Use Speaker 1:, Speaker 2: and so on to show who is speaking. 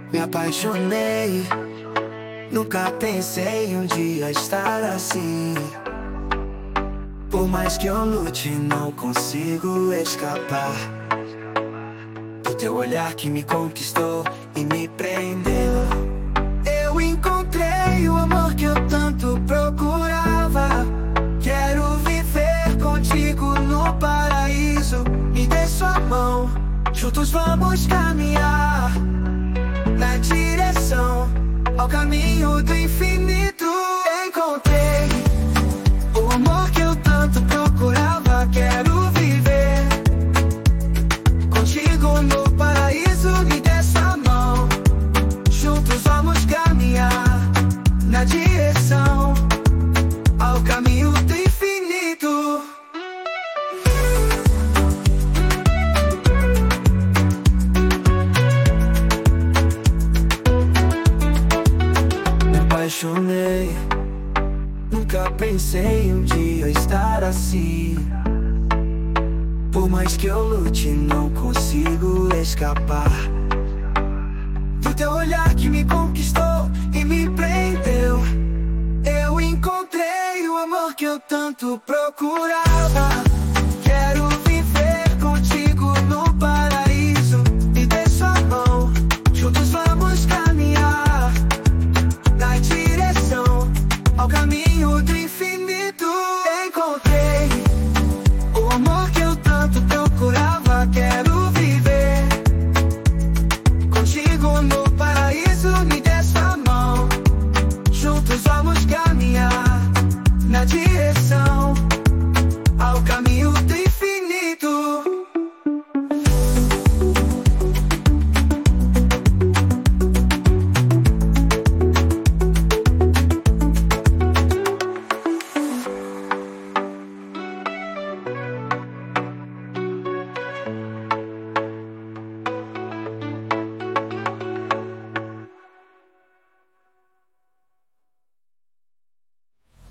Speaker 1: Me apaixonei, nunca pensei um dia estar assim. Por mais que eu lute, não consigo escapar do teu olhar que me conquistou e me prendeu. Eu encontrei o amor que eu tanto procurava. Quero viver contigo no paraíso. Me dê sua mão, juntos vamos caminhar na direção ao caminho do infinito. Encontrei o amor que eu tanto procurava. Quero viver contigo no paraíso. Me dê sua mão, juntos vamos caminhar na direção ao caminho do infinito. Me apaixonei, nunca pensei um dia estar assim. Por mais que eu lute, não consigo escapar do teu olhar que me conquistou e me prendeu. Eu encontrei o amor que eu tanto procurava.